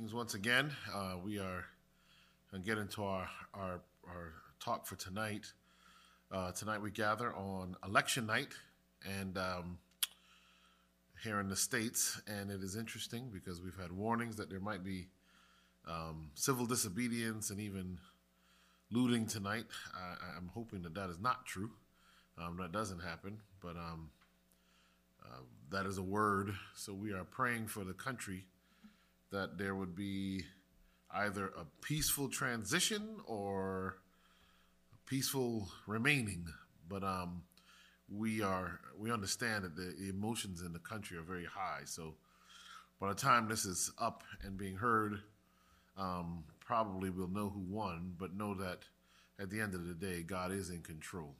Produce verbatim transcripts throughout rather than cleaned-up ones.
Greetings once again. Uh, we are going to get into our, our, our talk for tonight. Uh, tonight we gather on election night and um, here in the States, and it is interesting because we've had warnings that there might be um, civil disobedience and even looting tonight. I, I'm hoping that that is not true. Um, that doesn't happen, but um, uh, that is a word. So we are praying for the country that there would be either a peaceful transition or a peaceful remaining. But um, we are we understand that the emotions in the country are very high. So by the time this is up and being heard, um, probably we'll know who won, but know that at the end of the day, God is in control.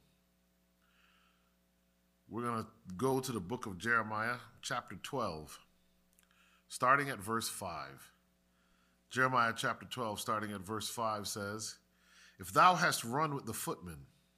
We're going to go to the book of Jeremiah, chapter twelve. Starting at verse five. Jeremiah chapter twelve, starting at verse five says, "If thou hast run with the footmen,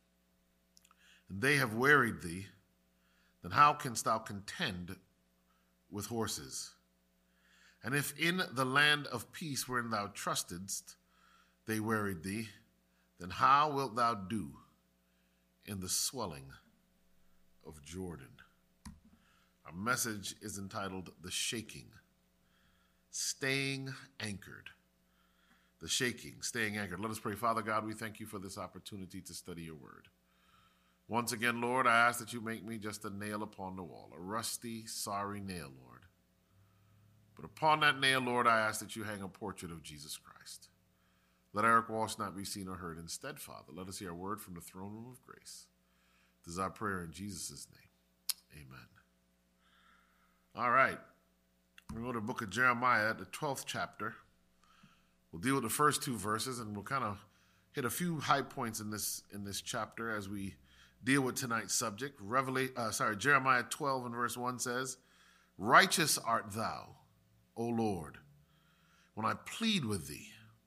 and they have wearied thee, then how canst thou contend with horses? And if in the land of peace wherein thou trustedst, they wearied thee, then how wilt thou do in the swelling of Jordan?" Our message is entitled, "The Shaking." Staying anchored. The shaking, staying anchored. Let us pray. Father God, we thank you for this opportunity to study your word. Once again, Lord, I ask that you make me just a nail upon the wall, a rusty, sorry nail, Lord. But upon that nail, Lord, I ask that you hang a portrait of Jesus Christ. Let Eric Walsh not be seen or heard. Instead, Father, let us hear a word from the throne room of grace. This is our prayer in Jesus' name. Amen. All right. We go to the book of Jeremiah, the twelfth chapter. We'll deal with the first two verses, and we'll kind of hit a few high points in this in this chapter as we deal with tonight's subject. Revelation, uh, sorry, Jeremiah twelve and verse one says, "Righteous art thou, O Lord, when I plead with thee.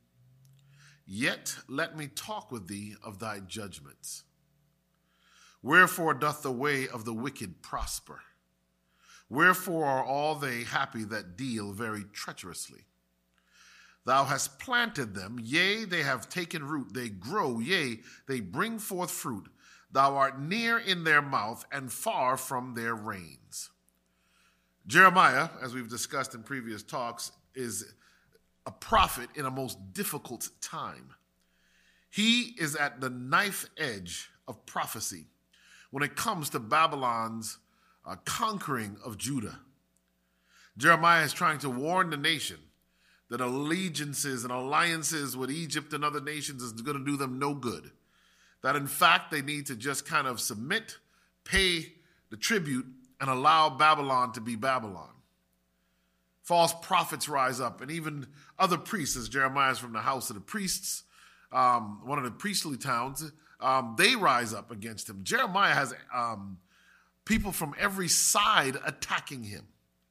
Yet let me talk with thee of thy judgments. Wherefore doth the way of the wicked prosper? Wherefore are all they happy that deal very treacherously? Thou hast planted them, yea, they have taken root, they grow, yea, they bring forth fruit. Thou art near in their mouth and far from their reins." Jeremiah, as we've discussed in previous talks, is a prophet in a most difficult time. He is at the knife edge of prophecy when it comes to Babylon's Uh, conquering of Judah. Jeremiah is trying to warn the nation that allegiances and alliances with Egypt and other nations is going to do them no good. That in fact, they need to just kind of submit, pay the tribute, and allow Babylon to be Babylon. False prophets rise up, and even other priests, as Jeremiah is from the house of the priests, um, one of the priestly towns, um, they rise up against him. Jeremiah has um, people from every side attacking him.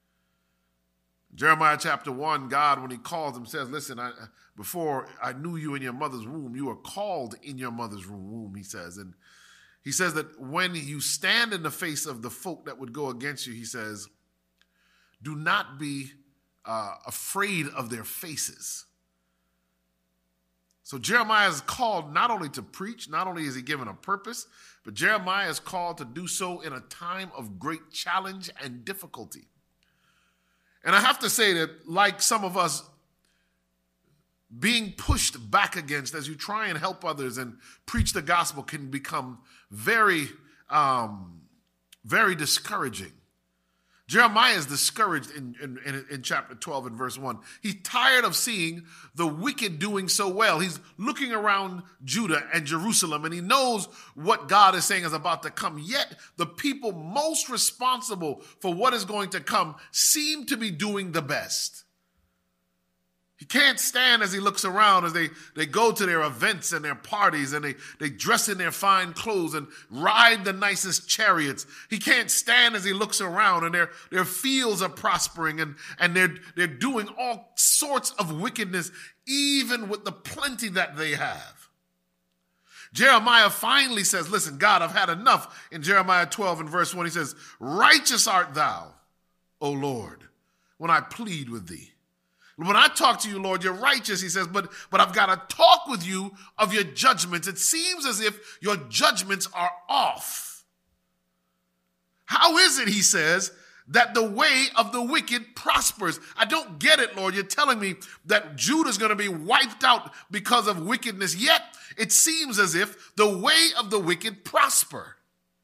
Jeremiah chapter one, God, when he calls him, says, listen, I, before I knew you in your mother's womb, you were called in your mother's womb, he says. And he says that when you stand in the face of the folk that would go against you, he says, do not be uh, afraid of their faces. So Jeremiah is called not only to preach, not only is he given a purpose, but Jeremiah is called to do so in a time of great challenge and difficulty. And I have to say that, like some of us, being pushed back against as you try and help others and preach the gospel can become very, um, very discouraging. Jeremiah is discouraged in, in, in, in chapter twelve and verse one. He's tired of seeing the wicked doing so well. He's looking around Judah and Jerusalem, and he knows what God is saying is about to come. Yet the people most responsible for what is going to come seem to be doing the best. He can't stand as he looks around as they, they go to their events and their parties and they, they dress in their fine clothes and ride the nicest chariots. He can't stand as he looks around and their, their fields are prospering and, and they're, they're doing all sorts of wickedness, even with the plenty that they have. Jeremiah finally says, listen, God, I've had enough. In Jeremiah twelve and verse one, he says, "Righteous art thou, O Lord, when I plead with thee. When I talk to you, Lord, you're righteous, he says, but, but I've got to talk with you of your judgments. It seems as if your judgments are off. How is it, he says, that the way of the wicked prospers? I don't get it, Lord. You're telling me that Judah's going to be wiped out because of wickedness, yet it seems as if the way of the wicked prosper.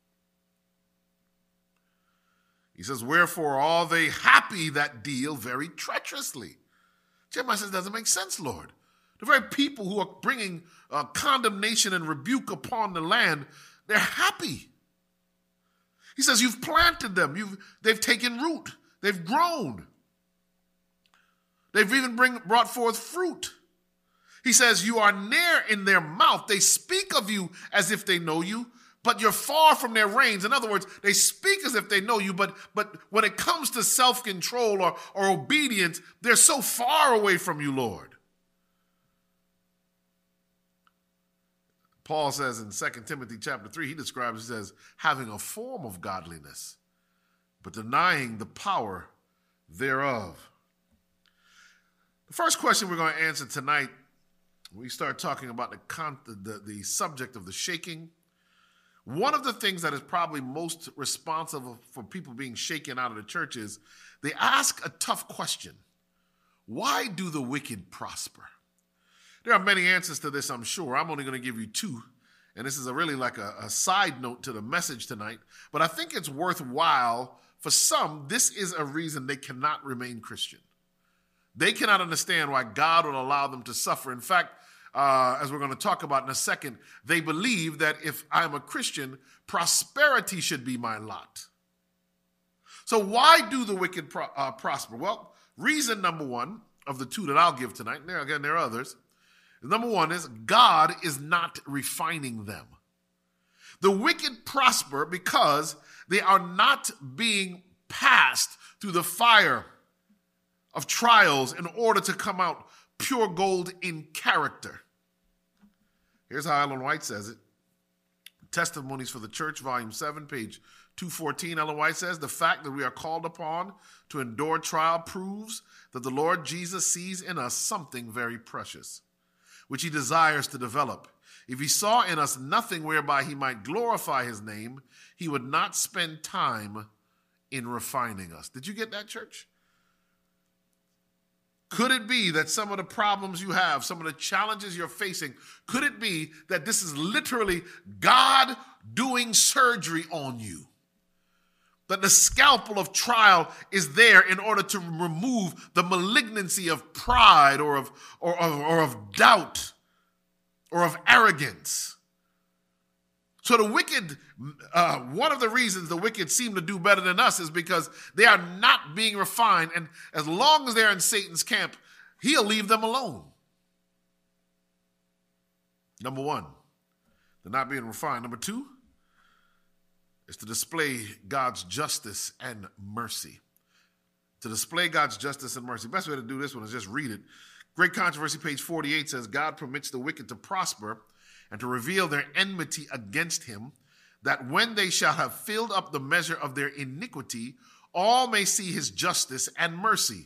He says, wherefore are they happy that deal very treacherously? Jeremiah says, doesn't make sense, Lord. The very people who are bringing uh, condemnation and rebuke upon the land, they're happy. He says, you've planted them. You've, they've taken root. They've grown. They've even bring, brought forth fruit. He says, you are near in their mouth. They speak of you as if they know you, but you're far from their reins. In other words, they speak as if they know you, but, but when it comes to self-control or, or obedience, they're so far away from you, Lord. Paul says in Second Timothy chapter three, he describes it as having a form of godliness, but denying the power thereof. The first question we're going to answer tonight, we start talking about the, con- the, the subject of the shaking. One of the things that is probably most responsible for people being shaken out of the church is they ask a tough question. Why do the wicked prosper? There are many answers to this, I'm sure. I'm only going to give you two. And this is a really like a, a side note to the message tonight. But I think it's worthwhile. For some, this is a reason they cannot remain Christian. They cannot understand why God would allow them to suffer. In fact, Uh, as we're going to talk about in a second, they believe that if I'm a Christian, prosperity should be my lot. So why do the wicked pro- uh, prosper? Well, reason number one of the two that I'll give tonight, and there, again, there are others. Number one is God is not refining them. The wicked prosper because they are not being passed through the fire of trials in order to come out pure gold in character. Here's how Ellen White says it. Testimonies for the Church, volume seven, page two fourteen. Ellen White says, the fact that we are called upon to endure trial proves that the Lord Jesus sees in us something very precious, which he desires to develop. If he saw in us nothing whereby he might glorify his name, he would not spend time in refining us. Did you get that, church? Could it be that some of the problems you have, some of the challenges you're facing, could it be that this is literally God doing surgery on you? That the scalpel of trial is there in order to remove the malignancy of pride or of, or, or, or of doubt or of arrogance. So the wicked, uh, one of the reasons the wicked seem to do better than us is because they are not being refined. And as long as they're in Satan's camp, he'll leave them alone. Number one, they're not being refined. Number two is to display God's justice and mercy. To display God's justice and mercy. Best way to do this one is just read it. Great Controversy, page forty-eight says, God permits the wicked to prosper and to reveal their enmity against him, that when they shall have filled up the measure of their iniquity, all may see his justice and mercy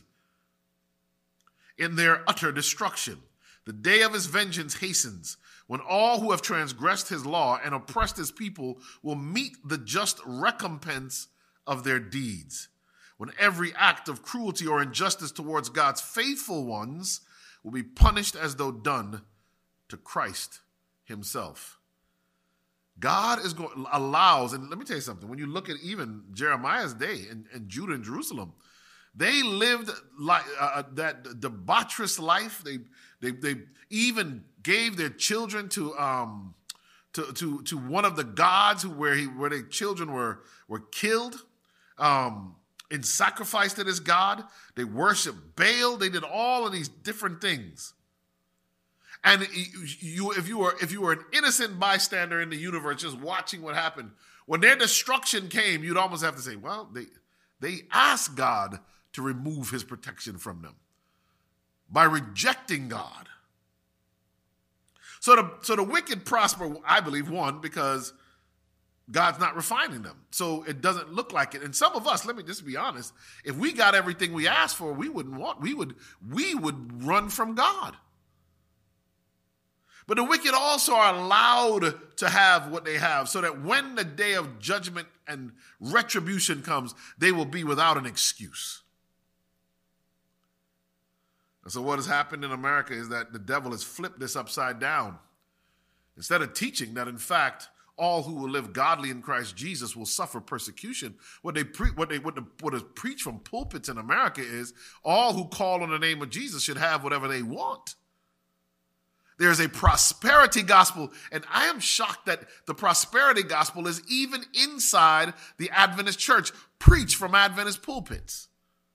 in their utter destruction. The day of his vengeance hastens, when all who have transgressed his law and oppressed his people will meet the just recompense of their deeds. When every act of cruelty or injustice towards God's faithful ones will be punished as though done to Christ himself. God is going allows, and let me tell you something, when you look at even Jeremiah's day in, in Judah and Jerusalem, they lived like uh, that debaucherous life. They, they they even gave their children to um to to to one of the gods who where he where their children were were killed um in sacrifice to this god. They worshiped Baal. They did all of these different things. And you, if you were if you were an innocent bystander in the universe, just watching what happened, when their destruction came, you'd almost have to say, well, they they asked God to remove his protection from them by rejecting God. So the so the wicked prosper, I believe, one, because God's not refining them. So it doesn't look like it. And some of us, let me just be honest, if we got everything we asked for, we wouldn't want, we would, we would run from God. But the wicked also are allowed to have what they have so that when the day of judgment and retribution comes, they will be without an excuse. And so what has happened in America is that the devil has flipped this upside down. Instead of teaching that, in fact, all who will live godly in Christ Jesus will suffer persecution, what they pre- what they what, the, what is preached from pulpits in America is all who call on the name of Jesus should have whatever they want. There is a prosperity gospel, and I am shocked that the prosperity gospel is even inside the Adventist church, preached from Adventist pulpits.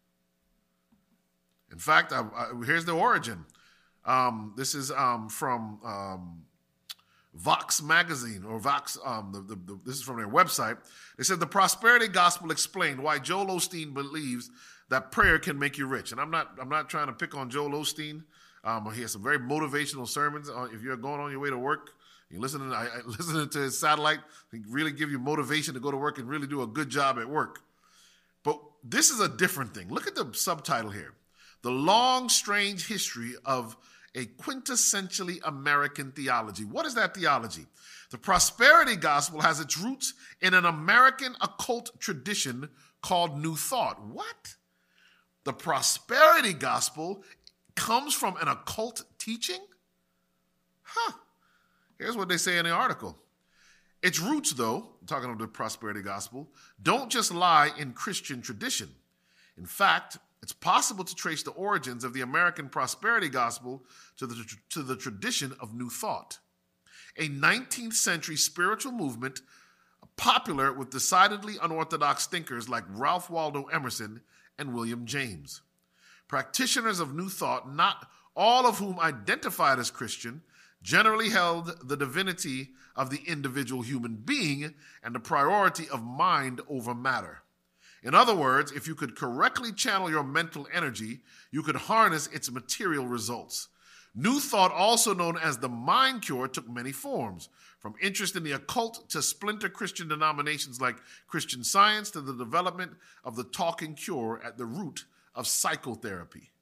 In fact, I, I, here's the origin. Um, this is um, from um, Vox magazine, or Vox, um, the, the, the, this is from their website. They said the prosperity gospel explained why Joel Osteen believes that prayer can make you rich. And I'm not, I'm not trying to pick on Joel Osteen. Um, he has some very motivational sermons. Uh, if you're going on your way to work, you're listening, I, I, listening to his satellite, he really give you motivation to go to work and really do a good job at work. But this is a different thing. Look at the subtitle here. The long, strange history of a quintessentially American theology. What is that theology? The prosperity gospel has its roots in an American occult tradition called New Thought. What? The prosperity gospel comes from an occult teaching? Huh. Here's what they say in the article. Its roots, though, talking about the prosperity gospel, don't just lie in Christian tradition. In fact, it's possible to trace the origins of the American prosperity gospel to the, to the tradition of New Thought, a nineteenth century spiritual movement popular with decidedly unorthodox thinkers like Ralph Waldo Emerson and William James. Practitioners of New Thought, not all of whom identified as Christian, generally held the divinity of the individual human being and the priority of mind over matter. In other words, if you could correctly channel your mental energy, you could harness its material results. New Thought, also known as the Mind Cure, took many forms, from interest in the occult to splinter Christian denominations like Christian Science to the development of the talking cure at the root of psychotherapy.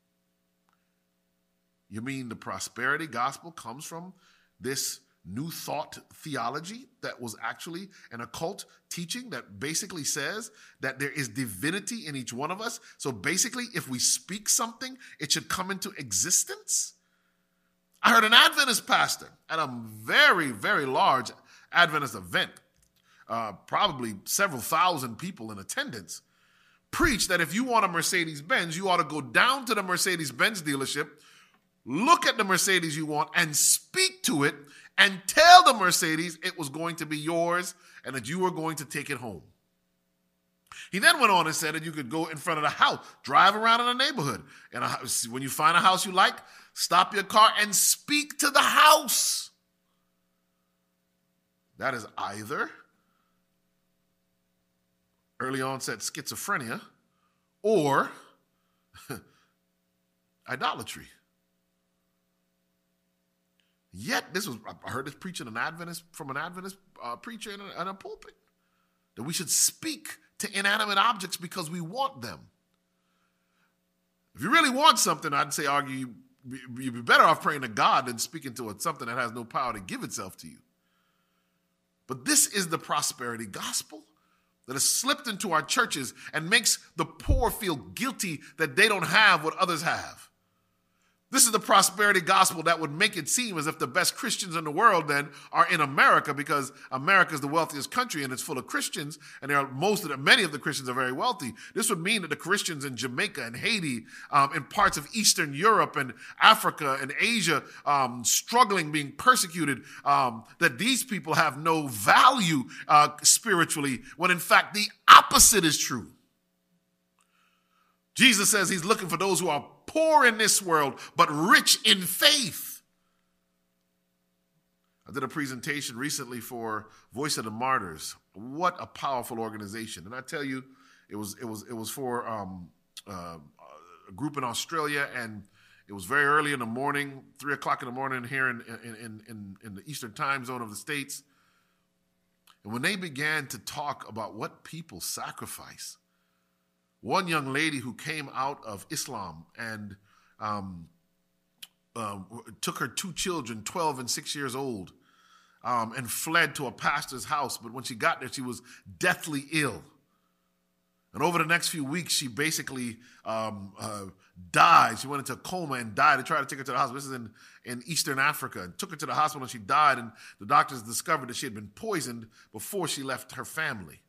You mean the prosperity gospel comes from this New Thought theology that was actually an occult teaching that basically says that there is divinity in each one of us? So basically, if we speak something, it should come into existence? I heard an Adventist pastor at a very, very large Adventist event, uh, probably several thousand people in attendance, preach that if you want a Mercedes-Benz, you ought to go down to the Mercedes-Benz dealership, look at the Mercedes you want, and speak to it, and tell the Mercedes it was going to be yours and that you were going to take it home. He then went on and said that you could go in front of the house, drive around in the neighborhood, and a house, when you find a house you like, stop your car and speak to the house. That is either early onset schizophrenia or idolatry. Yet, this was, I heard this preaching an Adventist, from an Adventist uh, preacher in a, in a pulpit, that we should speak to inanimate objects because we want them. If you really want something, I'd say, argue, you'd be better off praying to God than speaking to something that has no power to give itself to you. But this is the prosperity gospel that has slipped into our churches and makes the poor feel guilty that they don't have what others have. This is the prosperity gospel that would make it seem as if the best Christians in the world then are in America, because America is the wealthiest country and it's full of Christians, and there are most of the, many of the Christians are very wealthy. This would mean that the Christians in Jamaica and Haiti, um, in parts of Eastern Europe and Africa and Asia, um, struggling, being persecuted, um, that these people have no value uh, spiritually, when in fact the opposite is true. Jesus says he's looking for those who are poor in this world, but rich in faith. I did a presentation recently for Voice of the Martyrs. What a powerful organization. And I tell you, it was it was it was for um, uh, a group in Australia, and it was very early in the morning, three o'clock in the morning here in in, in, in the Eastern time zone of the States. And when they began to talk about what people sacrifice, one young lady who came out of Islam and um, uh, took her two children, twelve and six years old, um, and fled to a pastor's house. But when she got there, she was deathly ill. And over the next few weeks, she basically um, uh, died. She went into a coma and died. They tried to take her to the hospital. This is in, in Eastern Africa. And took her to the hospital and she died. And the doctors discovered that she had been poisoned before she left her family.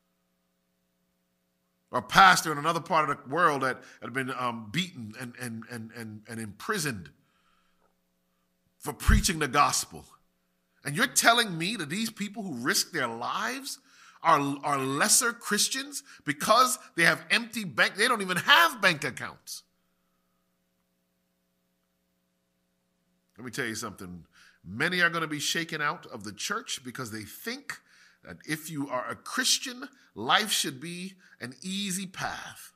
Or a pastor in another part of the world that had been um, beaten and, and, and, and, and imprisoned for preaching the gospel. And you're telling me that these people who risk their lives are, are lesser Christians because they have empty bank, they don't even have bank accounts. Let me tell you something. Many are going to be shaken out of the church because they think that if you are a Christian, life should be an easy path.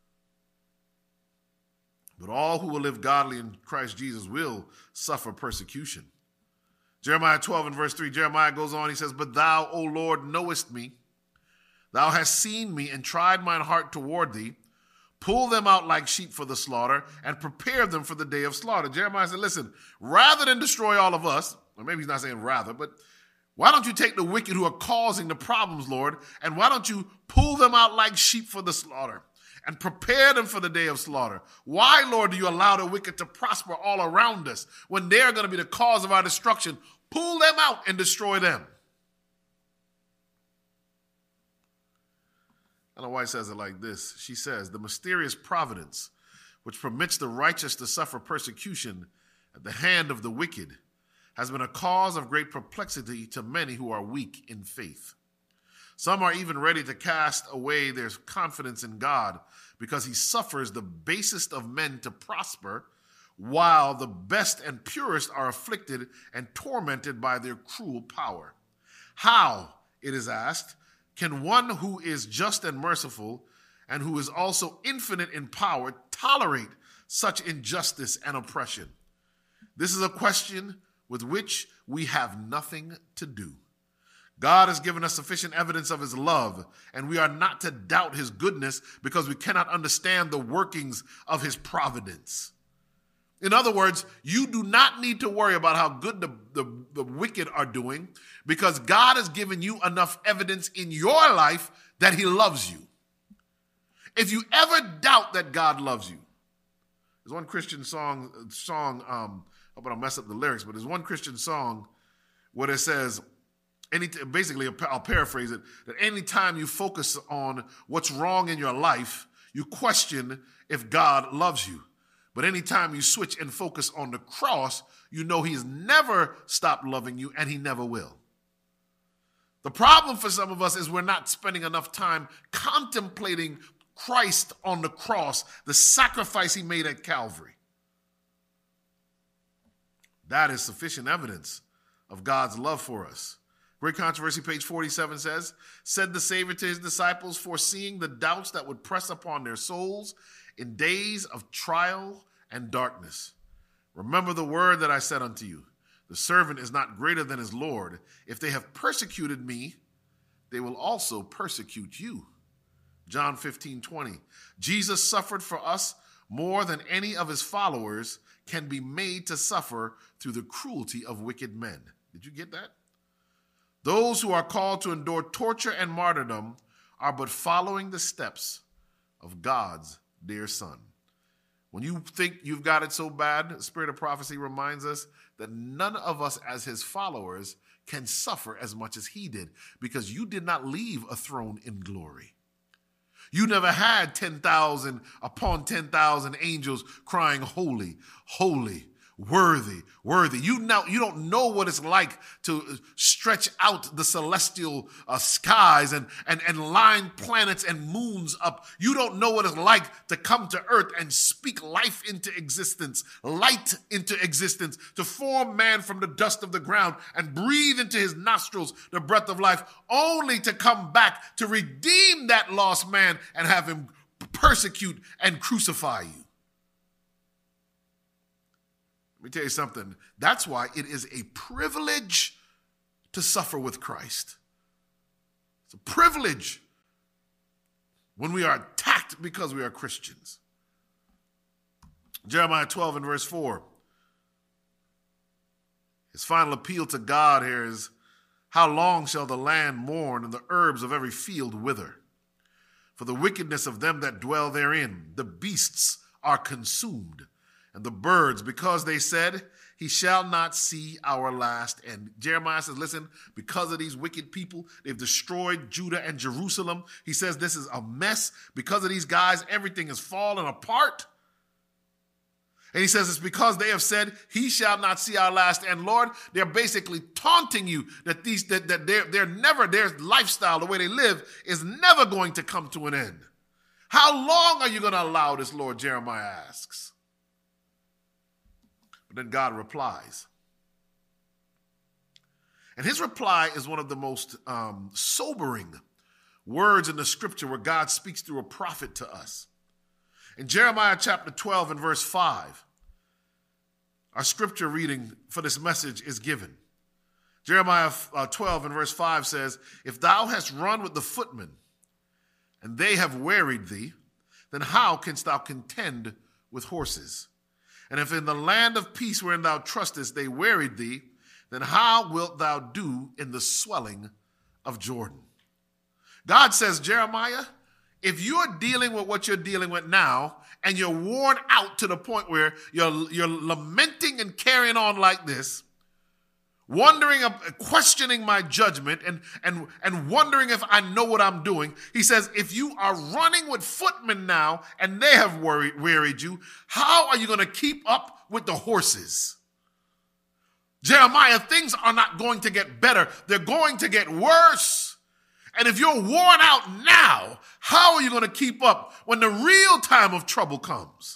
But all who will live godly in Christ Jesus will suffer persecution. Jeremiah twelve and verse three, Jeremiah goes on, he says, "But thou, O Lord, knowest me. Thou hast seen me and tried mine heart toward thee. Pull them out like sheep for the slaughter and prepare them for the day of slaughter." Jeremiah said, listen, rather than destroy all of us, or maybe he's not saying rather, but why don't you take the wicked who are causing the problems, Lord, and why don't you pull them out like sheep for the slaughter and prepare them for the day of slaughter? Why, Lord, do you allow the wicked to prosper all around us when they're going to be the cause of our destruction? Pull them out and destroy them. Ellen White says it like this. She says, "The mysterious providence which permits the righteous to suffer persecution at the hand of the wicked has been a cause of great perplexity to many who are weak in faith. Some are even ready to cast away their confidence in God because he suffers the basest of men to prosper, while the best and purest are afflicted and tormented by their cruel power. How," it is asked, "can one who is just and merciful and who is also infinite in power tolerate such injustice and oppression? This is a question with which we have nothing to do. God has given us sufficient evidence of his love, and we are not to doubt his goodness because we cannot understand the workings of his providence." In other words, you do not need to worry about how good the, the, the wicked are doing because God has given you enough evidence in your life that he loves you. If you ever doubt that God loves you, there's one Christian song, song um, I hope I don't mess up the lyrics, but there's one Christian song where it says, any, basically, I'll paraphrase it, that anytime you focus on what's wrong in your life, you question if God loves you. But anytime you switch and focus on the cross, you know he's never stopped loving you and he never will. The problem for some of us is we're not spending enough time contemplating Christ on the cross, the sacrifice he made at Calvary. That is sufficient evidence of God's love for us. Great Controversy, page forty-seven says, "Said the Savior to his disciples, foreseeing the doubts that would press upon their souls in days of trial and darkness. Remember the word that I said unto you, the servant is not greater than his Lord. If they have persecuted me, they will also persecute you." John fifteen twenty. Jesus suffered for us more than any of his followers can be made to suffer through the cruelty of wicked men. Did you get that? Those who are called to endure torture and martyrdom are but following the steps of God's dear Son. When you think you've got it so bad, the Spirit of Prophecy reminds us that none of us as his followers can suffer as much as he did, because you did not leave a throne in glory. You never had ten thousand upon ten thousand angels crying, "Holy, holy, worthy, worthy." You now you don't know what it's like to stretch out the celestial uh, skies and, and, and line planets and moons up. You don't know what it's like to come to earth and speak life into existence, light into existence, to form man from the dust of the ground and breathe into his nostrils the breath of life, only to come back to redeem that lost man and have him persecute and crucify you. Let me tell you something. That's why it is a privilege to suffer with Christ. It's a privilege when we are attacked because we are Christians. Jeremiah twelve and verse four. His final appeal to God here is, how long shall the land mourn and the herbs of every field wither? For the wickedness of them that dwell therein, the beasts are consumed, and the birds, because they said, he shall not see our last end. Jeremiah says, listen, because of these wicked people, they've destroyed Judah and Jerusalem. He says this is a mess. Because of these guys, everything is falling apart. And he says it's because they have said, he shall not see our last end. Lord, they're basically taunting you that these that, that they're, they're never, their lifestyle, the way they live, is never going to come to an end. How long are you going to allow this, Lord? Jeremiah asks. But then God replies. And his reply is one of the most um, sobering words in the scripture where God speaks through a prophet to us. In Jeremiah chapter twelve and verse five, our scripture reading for this message is given. Jeremiah twelve and verse five says, if thou hast run with the footmen, and they have wearied thee, then how canst thou contend with horses? And if in the land of peace wherein thou trustest they wearied thee, then how wilt thou do in the swelling of Jordan? God says, Jeremiah, if you're dealing with what you're dealing with now, and you're worn out to the point where you're, you're lamenting and carrying on like this, wondering, questioning my judgment, and, and, and wondering if I know what I'm doing, he says, if you are running with footmen now, and they have worried, wearied you, how are you going to keep up with the horses? Jeremiah, things are not going to get better. They're going to get worse. And if you're worn out now, how are you going to keep up when the real time of trouble comes?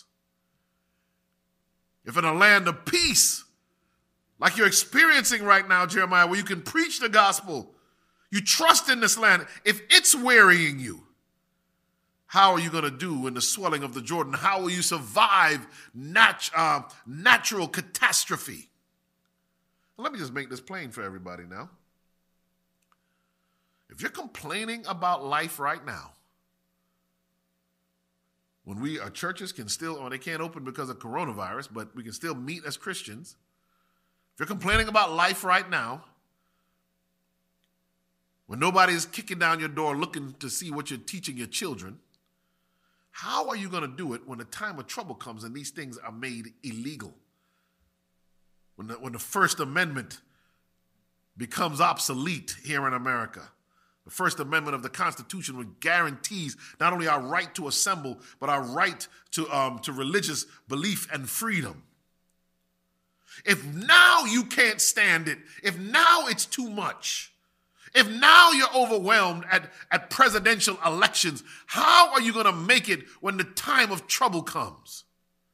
If in a land of peace, like you're experiencing right now, Jeremiah, where you can preach the gospel, you trust in this land, if it's wearying you, how are you going to do in the swelling of the Jordan? How will you survive nat- uh, natural catastrophe? Well, let me just make this plain for everybody now. If you're complaining about life right now, when we, our churches can still, or they can't open because of coronavirus, but we can still meet as Christians. If you're complaining about life right now, when nobody is kicking down your door looking to see what you're teaching your children, how are you going to do it when the time of trouble comes and these things are made illegal? When the, when the First Amendment becomes obsolete here in America. The First Amendment of the Constitution, which guarantees not only our right to assemble, but our right to, um, to religious belief and freedom. If now you can't stand it, if now it's too much, if now you're overwhelmed at, at presidential elections, how are you going to make it when the time of trouble comes?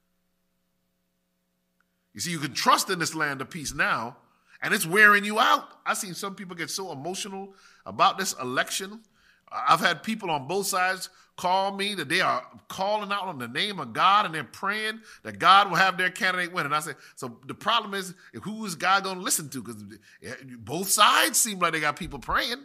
You see, you can trust in this land of peace now, and it's wearing you out. I've seen some people get so emotional about this election. I've had people on both sides call me that they are calling out on the name of God, and they're praying that God will have their candidate win. And I say, so the problem is, who is God going to listen to? Because both sides seem like they got people praying.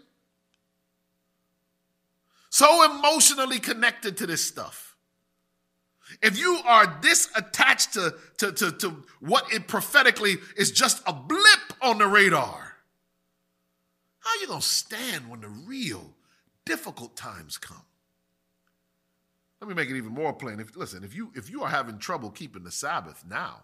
So emotionally connected to this stuff. If you are this attached to, to, to, to what it prophetically is just a blip on the radar, how are you going to stand when the real difficult times come? Let me make it even more plain. If, listen, if you, if you are having trouble keeping the Sabbath now,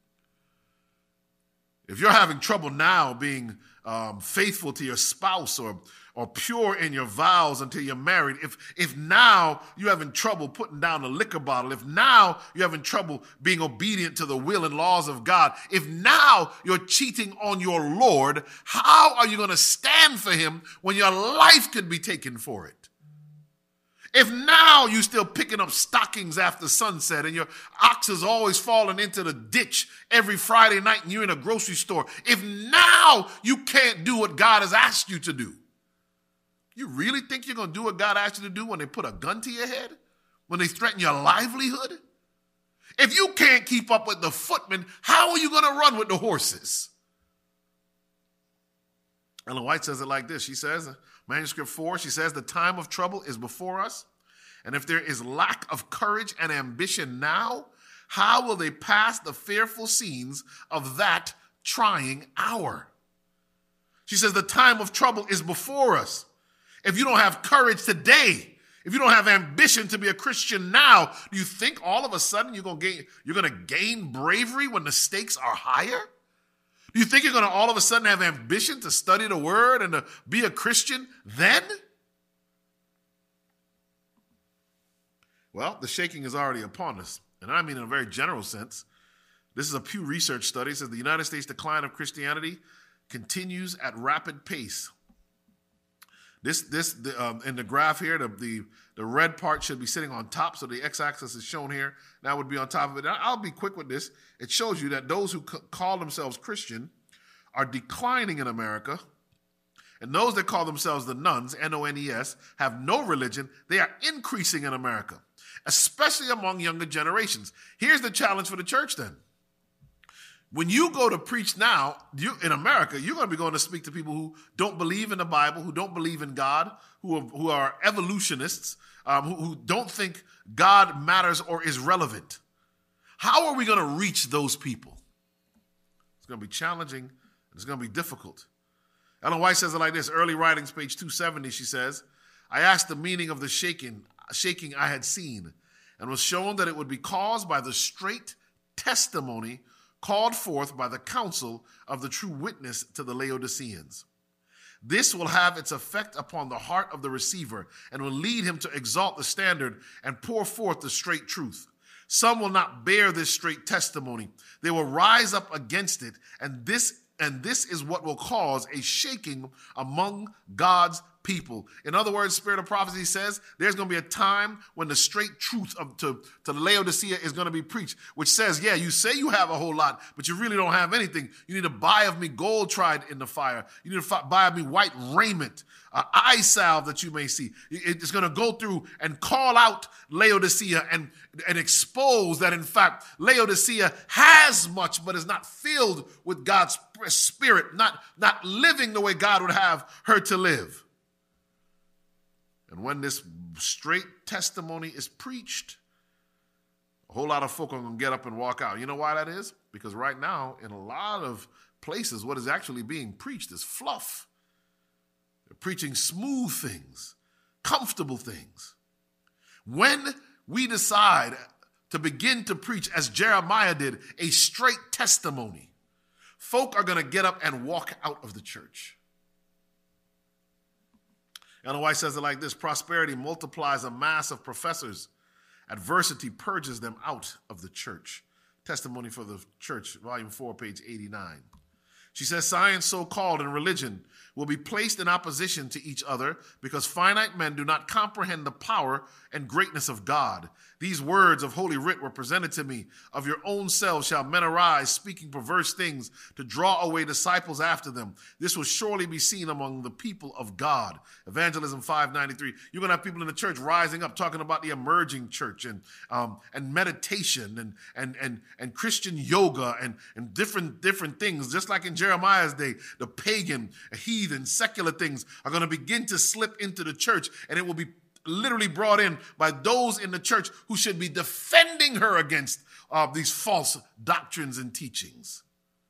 if you're having trouble now being um, faithful to your spouse or, or pure in your vows until you're married, if, if now you're having trouble putting down a liquor bottle, if now you're having trouble being obedient to the will and laws of God, if now you're cheating on your Lord, how are you going to stand for him when your life could be taken for it? If now you're still picking up stockings after sunset and your ox is always falling into the ditch every Friday night and you're in a grocery store, if now you can't do what God has asked you to do, you really think you're going to do what God asked you to do when they put a gun to your head? When they threaten your livelihood? If you can't keep up with the footmen, how are you going to run with the horses? Ellen White says it like this. She says, Manuscript four, she says, the time of trouble is before us. And if there is lack of courage and ambition now, how will they pass the fearful scenes of that trying hour? She says the time of trouble is before us. If you don't have courage today, if you don't have ambition to be a Christian now, do you think all of a sudden you're going to gain, you're going to gain bravery when the stakes are higher? Do you think you're going to all of a sudden have ambition to study the word and to be a Christian then? Well, the shaking is already upon us. And I mean in a very general sense. This is a Pew Research study. It says the United States decline of Christianity continues at rapid pace. This, this, the, um, in the graph here, the, the the red part should be sitting on top, so the x-axis is shown here. That would be on top of it. I'll be quick with this. It shows you that those who c- call themselves Christian are declining in America, and those that call themselves the nuns, N O N E S, have no religion. They are increasing in America, especially among younger generations. Here's the challenge for the church then. When you go to preach now, you, in America, you're going to be going to speak to people who don't believe in the Bible, who don't believe in God, who are, who are evolutionists, um, who, who don't think God matters or is relevant. How are we going to reach those people? It's going to be challenging, and it's going to be difficult. Ellen White says it like this, Early Writings, page two seventy, she says, I asked the meaning of the shaking, shaking I had seen, and was shown that it would be caused by the straight testimony called forth by the counsel of the true witness to the Laodiceans. This will have its effect upon the heart of the receiver and will lead him to exalt the standard and pour forth the straight truth. Some will not bear this straight testimony. They will rise up against it, and this and this is what will cause a shaking among God's people. In other words, Spirit of Prophecy says there's going to be a time when the straight truth of to, to Laodicea is going to be preached, which says, yeah, you say you have a whole lot, but you really don't have anything. You need to buy of me gold tried in the fire. You need to buy of me white raiment, uh, eye salve that you may see. It's going to go through and call out Laodicea and, and expose that, in fact, Laodicea has much, but is not filled with God's Spirit, not, not living the way God would have her to live. And when this straight testimony is preached, a whole lot of folk are going to get up and walk out. You know why that is? Because right now, in a lot of places, what is actually being preached is fluff. They're preaching smooth things, comfortable things. When we decide to begin to preach, as Jeremiah did, a straight testimony, folk are going to get up and walk out of the church. Ellen White says it like this, prosperity multiplies a mass of professors. Adversity purges them out of the church. Testimony for the Church, volume four, page eighty-nine. She says science so-called and religion will be placed in opposition to each other because finite men do not comprehend the power and greatness of God. These words of Holy Writ were presented to me. Of your own selves shall men arise, speaking perverse things to draw away disciples after them. This will surely be seen among the people of God. Evangelism five ninety-three. You're going to have people in the church rising up talking about the emerging church and um, and meditation and and and and Christian yoga and and different different things. Just like in Jeremiah's day, the pagan, heathen, secular things are going to begin to slip into the church, and it will be literally brought in by those in the church who should be defending her against uh, these false doctrines and teachings.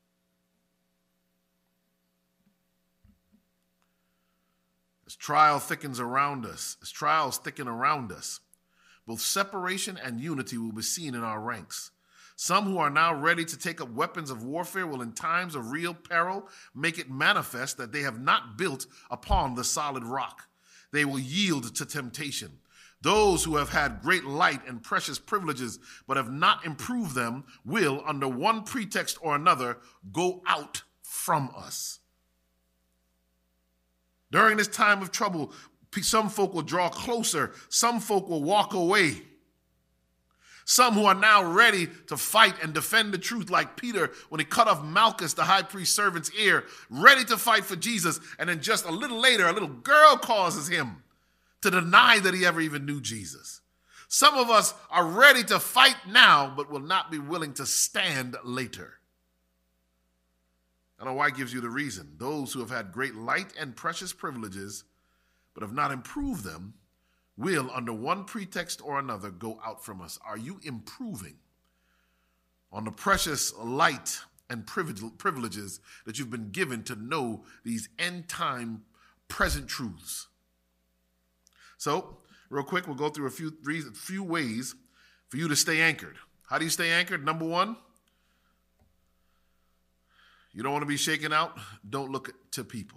As trial thickens around us, as trials thicken around us, both separation and unity will be seen in our ranks. Some who are now ready to take up weapons of warfare will in times of real peril make it manifest that they have not built upon the solid rock. They will yield to temptation. Those who have had great light and precious privileges but have not improved them will, under one pretext or another, go out from us. During this time of trouble, some folk will draw closer. Some folk will walk away. Some who are now ready to fight and defend the truth, like Peter when he cut off Malchus, the high priest's servant's ear, ready to fight for Jesus. And then just a little later, a little girl causes him to deny that he ever even knew Jesus. Some of us are ready to fight now, but will not be willing to stand later. I don't know why it gives you the reason. Those who have had great light and precious privileges but if not improve them, will, under one pretext or another, go out from us. Are you improving on the precious light and privileges that you've been given to know these end-time present truths? So, real quick, we'll go through a few, few ways for you to stay anchored. How do you stay anchored? Number one, you don't want to be shaken out. Don't look to people.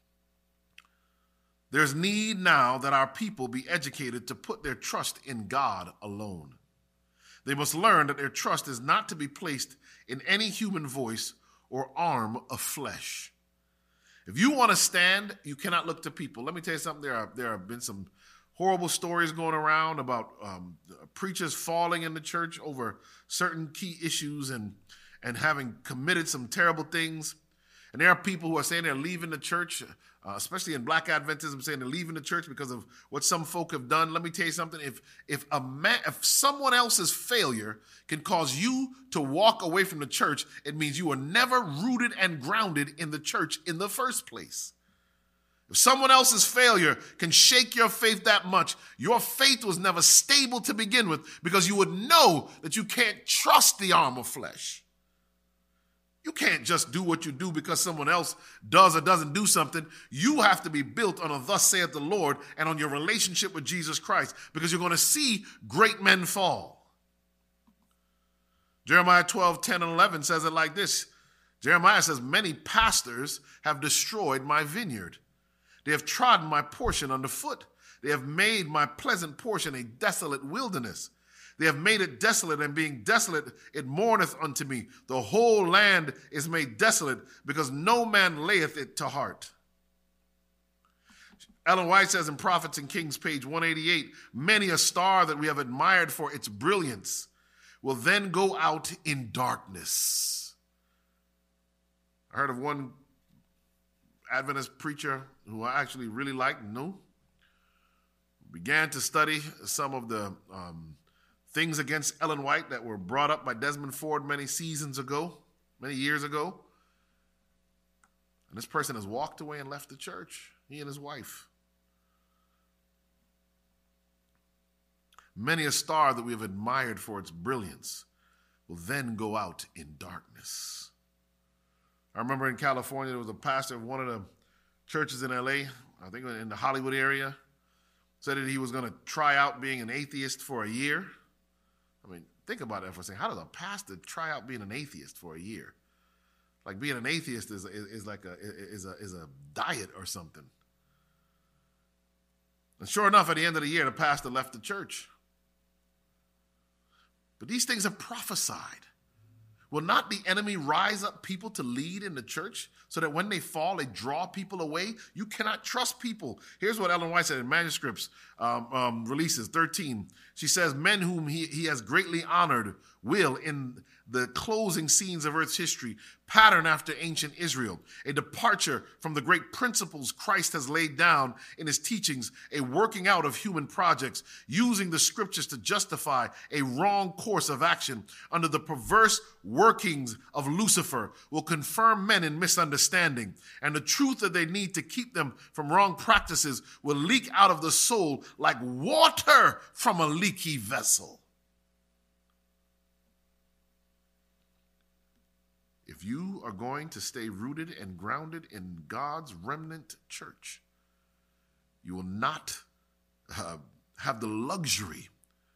There's need now that our people be educated to put their trust in God alone. They must learn that their trust is not to be placed in any human voice or arm of flesh. If you want to stand, you cannot look to people. Let me tell you something. There are, there have been some horrible stories going around about um, preachers falling in the church over certain key issues and, and having committed some terrible things. And there are people who are saying they're leaving the church, uh, especially in Black Adventism, saying they're leaving the church because of what some folk have done. Let me tell you something. If if a man, if someone else's failure can cause you to walk away from the church, it means you were never rooted and grounded in the church in the first place. If someone else's failure can shake your faith that much, your faith was never stable to begin with, because you would know that you can't trust the arm of flesh. You can't just do what you do because someone else does or doesn't do something. You have to be built on a thus saith the Lord and on your relationship with Jesus Christ, because you're going to see great men fall. Jeremiah twelve, ten and eleven says it like this. Jeremiah says, many pastors have destroyed my vineyard. They have trodden my portion underfoot. They have made my pleasant portion a desolate wilderness. They have made it desolate, and being desolate, it mourneth unto me. The whole land is made desolate, because no man layeth it to heart. Ellen White says in Prophets and Kings, page one eighty-eight, many a star that we have admired for its brilliance will then go out in darkness. I heard of one Adventist preacher who I actually really liked, knew, began to study some of the um, things against Ellen White that were brought up by Desmond Ford many seasons ago, many years ago. And this person has walked away and left the church, he and his wife. Many a star that we have admired for its brilliance will then go out in darkness. I remember in California, there was a pastor of one of the churches in L A, I think in the Hollywood area, said that he was going to try out being an atheist for a year. I mean, think about that for a second. How does a pastor try out being an atheist for a year? Like being an atheist is, is, is like a is a is a diet or something. And sure enough, at the end of the year, the pastor left the church. But these things are prophesied. Will not the enemy rise up people to lead in the church so that when they fall, they draw people away? You cannot trust people. Here's what Ellen White said in Manuscripts um, um, Releases thirteen. She says, men whom he, he has greatly honored will, in the closing scenes of Earth's history, pattern after ancient Israel, a departure from the great principles Christ has laid down in his teachings, a working out of human projects, using the scriptures to justify a wrong course of action under the perverse workings of Lucifer, will confirm men in misunderstanding, and the truth that they need to keep them from wrong practices will leak out of the soul like water from a leaky vessel. If you are going to stay rooted and grounded in God's remnant church, you will not uh, have the luxury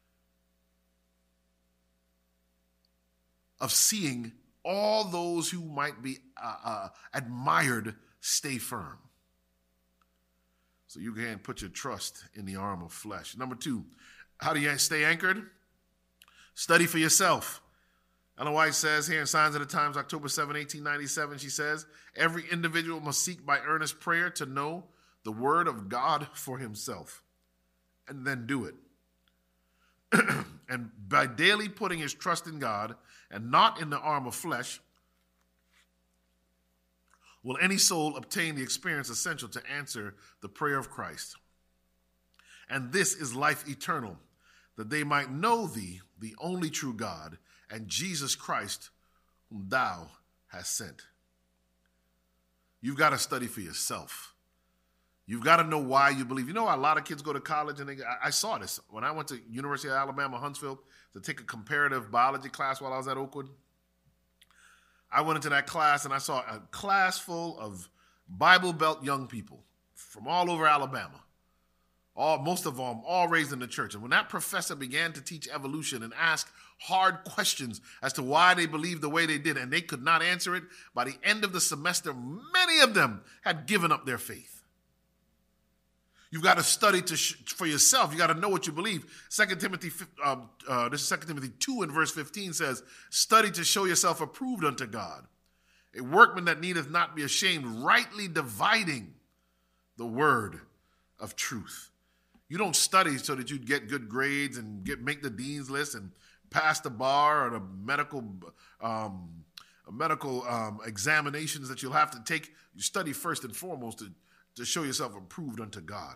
of seeing all those who might be uh, uh, admired stay firm. So you can put your trust in the arm of flesh. Number two, how do you stay anchored? Study for yourself. Ellen White says here in Signs of the Times, October seventh, eighteen ninety-seven, she says, every individual must seek by earnest prayer to know the word of God for himself, and then do it. And by daily putting his trust in God and not in the arm of flesh, will any soul obtain the experience essential to answer the prayer of Christ. And this is life eternal, that they might know thee, the only true God, and Jesus Christ, whom thou hast sent. You've got to study for yourself. You've got to know why you believe. You know, a lot of kids go to college, and they, I, I saw this when I went to University of Alabama, Huntsville, to take a comparative biology class while I was at Oakwood. I went into that class, and I saw a class full of Bible Belt young people from all over Alabama, all most of them all raised in the church. And when that professor began to teach evolution and ask hard questions as to why they believed the way they did, and they could not answer it, by the end of the semester, many of them had given up their faith. You've got to study to sh- for yourself. You got to know what you believe. Second Timothy, um, uh, this is Second Timothy two and verse fifteen says, study to show yourself approved unto God, a workman that needeth not be ashamed, rightly dividing the word of truth. You don't study so that you get good grades and get make the dean's list and pass the bar or the medical um, medical um, examinations that you'll have to take. You study first and foremost to to show yourself approved unto God.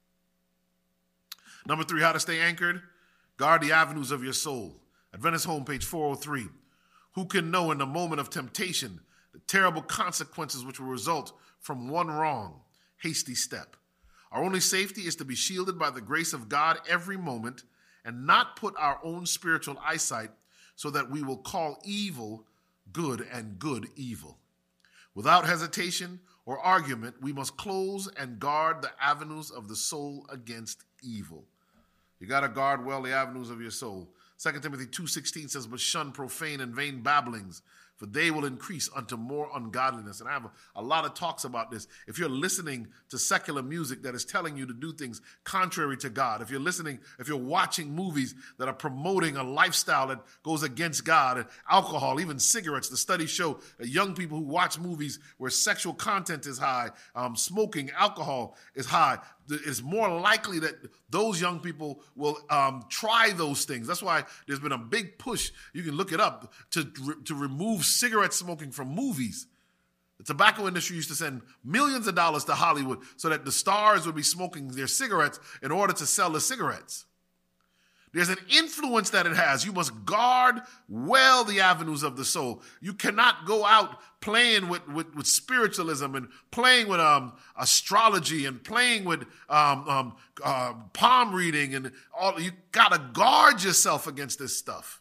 Number three, how to stay anchored. Guard the avenues of your soul. Adventist Home, page four oh three. Who can know in the moment of temptation the terrible consequences which will result from one wrong, hasty step? Our only safety is to be shielded by the grace of God every moment and not put our own spiritual eyesight so that we will call evil good and good evil. Without hesitation or argument, we must close and guard the avenues of the soul against evil. You got to guard well the avenues of your soul. Second Timothy two sixteen says, but shun profane and vain babblings, for they will increase unto more ungodliness. And I have a, a lot of talks about this. If you're listening to secular music that is telling you to do things contrary to God, if you're listening, if you're watching movies that are promoting a lifestyle that goes against God, and alcohol, even cigarettes, the studies show that young people who watch movies where sexual content is high, um, smoking, alcohol is high, it's more likely that those young people will um, try those things. That's why there's been a big push, you can look it up, to, to remove cigarette smoking from movies. The tobacco industry used to send millions of dollars to Hollywood so that the stars would be smoking their cigarettes in order to sell the cigarettes. There's an influence that it has. You must guard well the avenues of the soul. You cannot go out playing with, with, with spiritualism and playing with um, astrology and playing with um, um, uh, palm reading and all. You got to guard yourself against this stuff.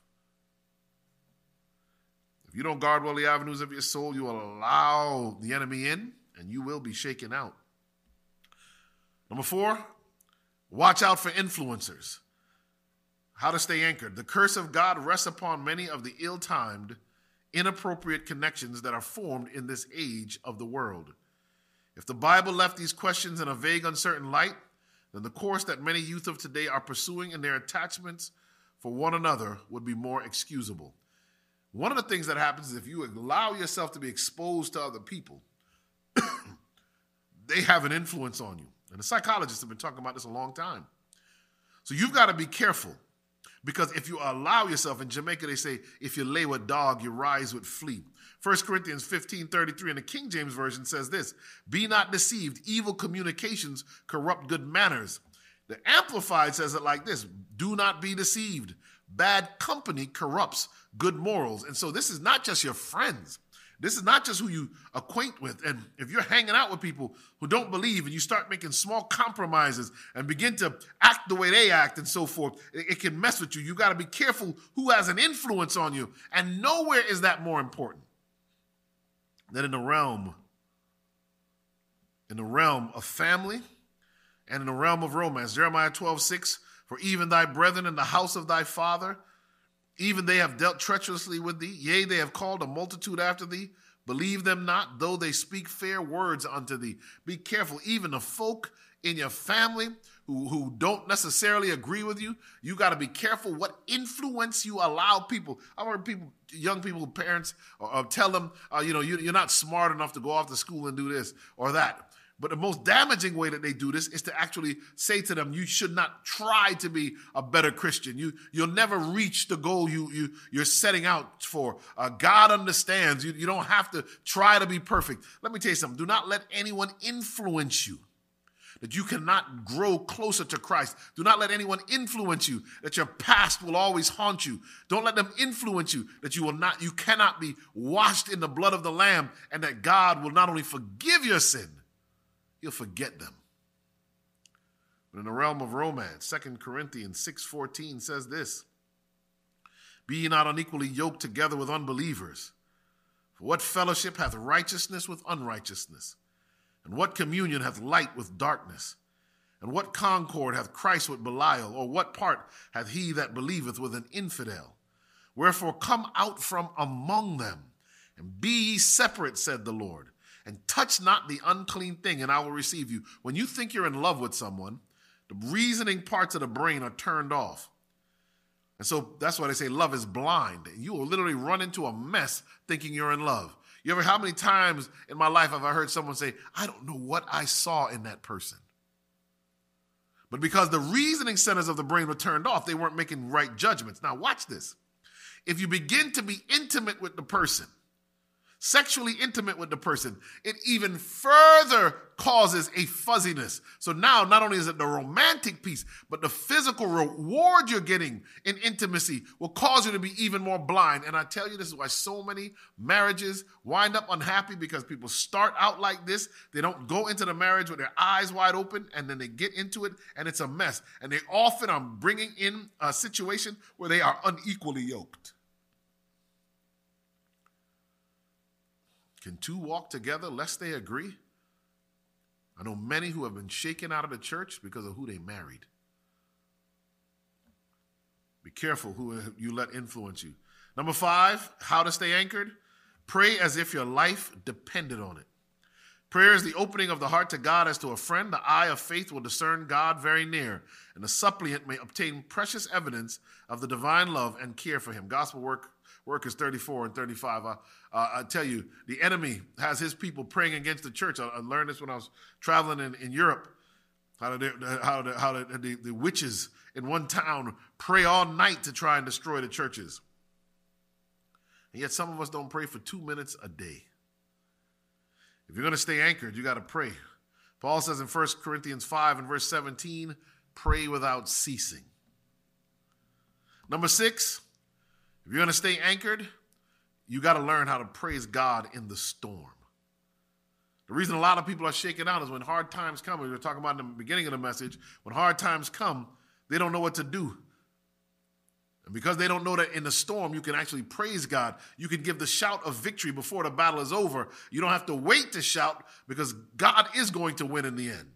If you don't guard well the avenues of your soul, you will allow the enemy in and you will be shaken out. Number four, watch out for influencers. How to stay anchored. The curse of God rests upon many of the ill-timed, inappropriate connections that are formed in this age of the world. If the Bible left these questions in a vague, uncertain light, then the course that many youth of today are pursuing in their attachments for one another would be more excusable. One of the things that happens is if you allow yourself to be exposed to other people, they have an influence on you. And the psychologists have been talking about this a long time. So you've got to be careful. Because if you allow yourself, in Jamaica they say, if you lay with dog, you rise with flea. First Corinthians fifteen thirty-three in the King James Version says this, be not deceived, evil communications corrupt good manners. The Amplified says it like this, do not be deceived. Bad company corrupts good morals. And so this is not just your friends. This is not just who you acquaint with. And if you're hanging out with people who don't believe and you start making small compromises and begin to act the way they act and so forth, it, it can mess with you. You got to be careful who has an influence on you. And nowhere is that more important than in the realm, in the realm of family and in the realm of romance. Jeremiah twelve six, for even thy brethren in the house of thy father, even they have dealt treacherously with thee. Yea, they have called a multitude after thee. Believe them not, though they speak fair words unto thee. Be careful. Even the folk in your family who, who don't necessarily agree with you, you got to be careful what influence you allow people. I've heard people, young people, parents, uh, tell them, uh, you know, you, you're not smart enough to go off to school and do this or that. But the most damaging way that they do this is to actually say to them, you should not try to be a better Christian. You, you'll never reach the goal you, you, you're setting out for. Uh, God understands. You, you don't have to try to be perfect. Let me tell you something. Do not let anyone influence you that you cannot grow closer to Christ. Do not let anyone influence you that your past will always haunt you. Don't let them influence you that you will not, you cannot be washed in the blood of the Lamb and that God will not only forgive your sin, He'll forget them. But in the realm of romance, Second Corinthians six fourteen says this, be ye not unequally yoked together with unbelievers. For what fellowship hath righteousness with unrighteousness? And what communion hath light with darkness? And what concord hath Christ with Belial? Or what part hath he that believeth with an infidel? Wherefore come out from among them, and be ye separate, said the Lord, and touch not the unclean thing, and I will receive you. When you think you're in love with someone, the reasoning parts of the brain are turned off. And so that's why they say love is blind. You will literally run into a mess thinking you're in love. You ever, how many times in my life have I heard someone say, I don't know what I saw in that person? But because the reasoning centers of the brain were turned off, they weren't making right judgments. Now watch this. If you begin to be intimate with the person, sexually intimate with the person, it even further causes a fuzziness. So now not only is it the romantic piece, but the physical reward you're getting in intimacy will cause you to be even more blind. And I tell you, this is why so many marriages wind up unhappy, because people start out like this. They don't go into the marriage with their eyes wide open, and then they get into it and it's a mess. And they often are bringing in a situation where they are unequally yoked. Can two walk together lest they agree? I know many who have been shaken out of the church because of who they married. Be careful who you let influence you. Number five, how to stay anchored. Pray as if your life depended on it. Prayer is the opening of the heart to God as to a friend. The eye of faith will discern God very near, and the suppliant may obtain precious evidence of the divine love and care for him. Gospel work Workers thirty-four and thirty-five. Uh, uh, I tell you, the enemy has his people praying against the church. I, I learned this when I was traveling in, in Europe, how, they, how, the, how the, the, the witches in one town pray all night to try and destroy the churches. And yet some of us don't pray for two minutes a day. If you're going to stay anchored, you got to pray. Paul says in First Corinthians five and verse seventeen, pray without ceasing. Number six, if you're going to stay anchored, you got to learn how to praise God in the storm. The reason a lot of people are shaken out is when hard times come. We were talking about in the beginning of the message. When hard times come, they don't know what to do. And because they don't know that in the storm, you can actually praise God. You can give the shout of victory before the battle is over. You don't have to wait to shout, because God is going to win in the end.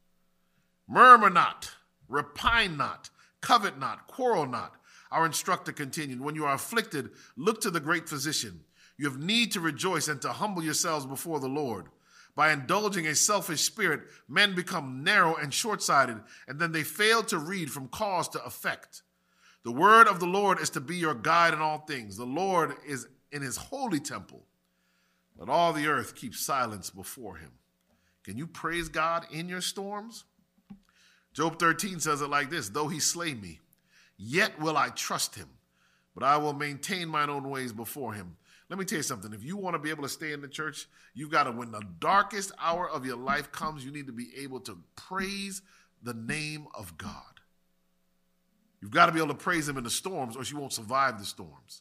Murmur not, repine not, covet not, quarrel not. Our instructor continued, when you are afflicted, look to the great physician. You have need to rejoice and to humble yourselves before the Lord. By indulging a selfish spirit, men become narrow and short-sighted, and then they fail to read from cause to effect. The word of the Lord is to be your guide in all things. The Lord is in his holy temple. Let all the earth keep silence before him. Can you praise God in your storms? Job thirteen says it like this, though he slay me, yet will I trust him, but I will maintain mine own ways before him. Let me tell you something. If you want to be able to stay in the church, you've got to, when the darkest hour of your life comes, you need to be able to praise the name of God. You've got to be able to praise him in the storms, or you won't survive the storms.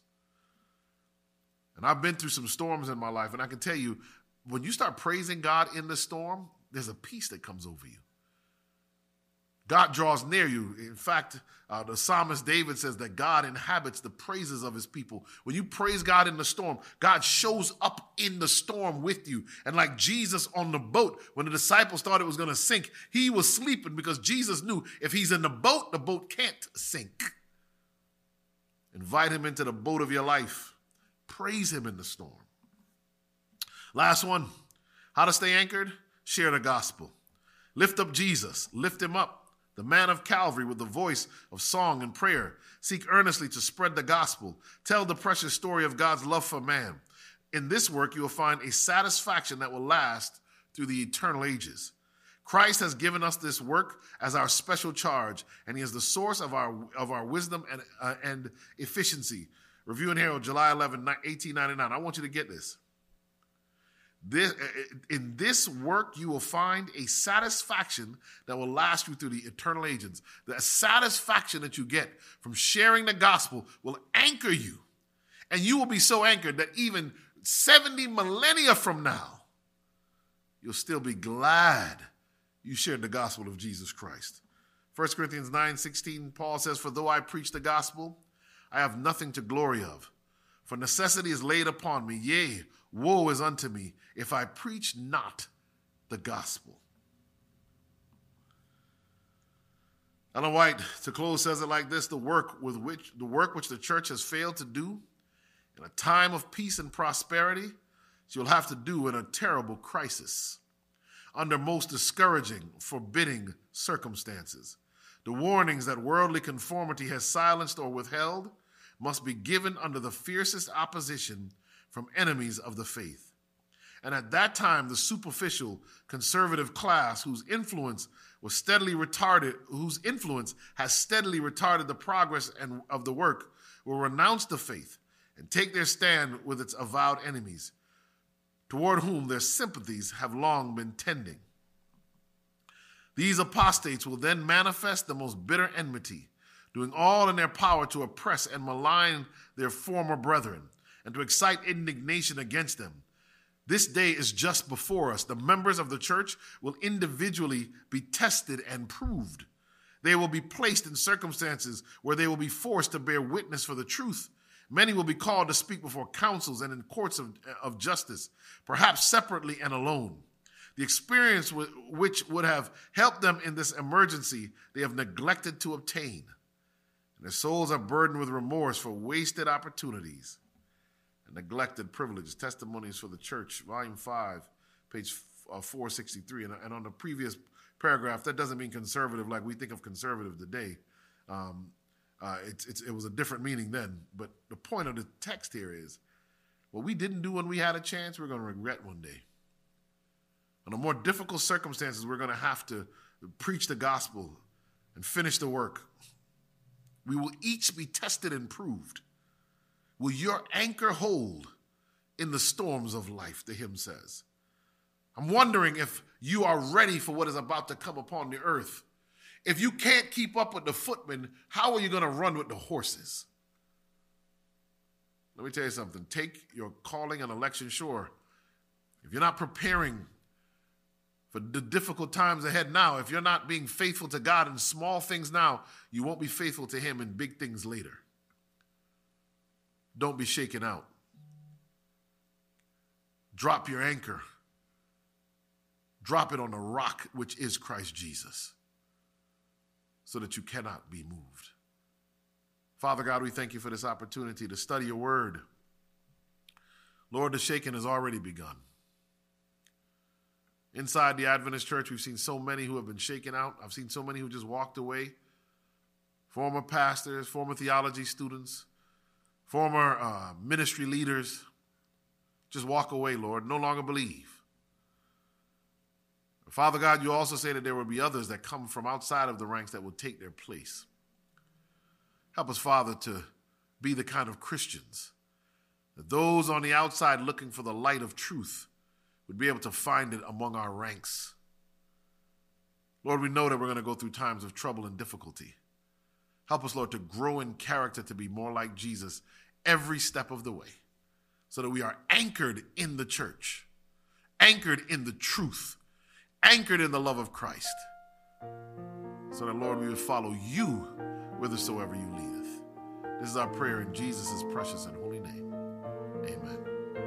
And I've been through some storms in my life, and I can tell you, when you start praising God in the storm, there's a peace that comes over you. God draws near you. In fact, uh, the psalmist David says that God inhabits the praises of his people. When you praise God in the storm, God shows up in the storm with you. And like Jesus on the boat, when the disciples thought it was going to sink, he was sleeping because Jesus knew if he's in the boat, the boat can't sink. Invite him into the boat of your life. Praise him in the storm. Last one, how to stay anchored? Share the gospel. Lift up Jesus. Lift him up. The man of Calvary, with the voice of song and prayer. Seek earnestly to spread the gospel. Tell the precious story of God's love for man. In this work, you will find a satisfaction that will last through the eternal ages. Christ has given us this work as our special charge, and he is the source of our, of our wisdom and, uh, and efficiency. Review and Herald, July eleventh, eighteen ninety-nine. I want you to get this. This, in this work, you will find a satisfaction that will last you through the eternal ages. The satisfaction that you get from sharing the gospel will anchor you. And you will be so anchored that even seventy millennia from now, you'll still be glad you shared the gospel of Jesus Christ. First Corinthians nine sixteen, Paul says, "For though I preach the gospel, I have nothing to glory of. For necessity is laid upon me. Yea, woe is unto me, if I preach not the gospel." Ellen White, to close, says it like this: the work with which the work which the church has failed to do in a time of peace and prosperity, she'll have to do in a terrible crisis, under most discouraging, forbidding circumstances. The warnings that worldly conformity has silenced or withheld must be given under the fiercest opposition from enemies of the faith. And at that time, the superficial conservative class, whose influence was steadily retarded, whose influence has steadily retarded the progress and of the work, will renounce the faith and take their stand with its avowed enemies, toward whom their sympathies have long been tending. These apostates will then manifest the most bitter enmity, doing all in their power to oppress and malign their former brethren and to excite indignation against them. This day is just before us. The members of the church will individually be tested and proved. They will be placed in circumstances where they will be forced to bear witness for the truth. Many will be called to speak before councils and in courts of, of justice, perhaps separately and alone. The experience w- which would have helped them in this emergency, they have neglected to obtain. And their souls are burdened with remorse for wasted opportunities and neglected privileges. Testimonies for the Church, Volume five, page four sixty-three. And, and on the previous paragraph, that doesn't mean conservative like we think of conservative today. Um, uh, it's, it's, it was a different meaning then. But the point of the text here is, what we didn't do when we had a chance, we're going to regret one day. Under more difficult circumstances, we're going to have to preach the gospel and finish the work. We will each be tested and proved. Will your anchor hold in the storms of life, the hymn says. I'm wondering if you are ready for what is about to come upon the earth. If you can't keep up with the footmen, how are you going to run with the horses? Let me tell you something. Take your calling and election sure. If you're not preparing for the difficult times ahead now, if you're not being faithful to God in small things now, you won't be faithful to him in big things later. Don't be shaken out. Drop your anchor. Drop it on the rock, which is Christ Jesus, so that you cannot be moved. Father God, we thank you for this opportunity to study your word. Lord, the shaking has already begun. Inside the Adventist church, we've seen so many who have been shaken out. I've seen so many who just walked away. Former pastors, former theology students, former uh, ministry leaders just walk away, Lord, no longer believe. Father God, you also say that there will be others that come from outside of the ranks that will take their place. Help us, Father, to be the kind of Christians that those on the outside looking for the light of truth would be able to find it among our ranks. Lord, we know that we're going to go through times of trouble and difficulty. Help us, Lord, to grow in character to be more like Jesus every step of the way, so that we are anchored in the church, anchored in the truth, anchored in the love of Christ, so that, Lord, we would follow you whithersoever you leadeth. This is our prayer in Jesus' precious and holy name. Amen.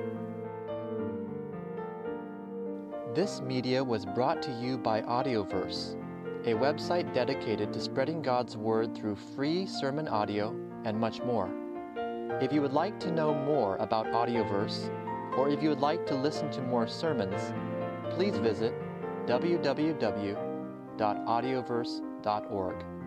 This media was brought to you by Audioverse, a website dedicated to spreading God's word through free sermon audio and much more. If you would like to know more about Audioverse, or if you would like to listen to more sermons, please visit w w w dot audioverse dot org.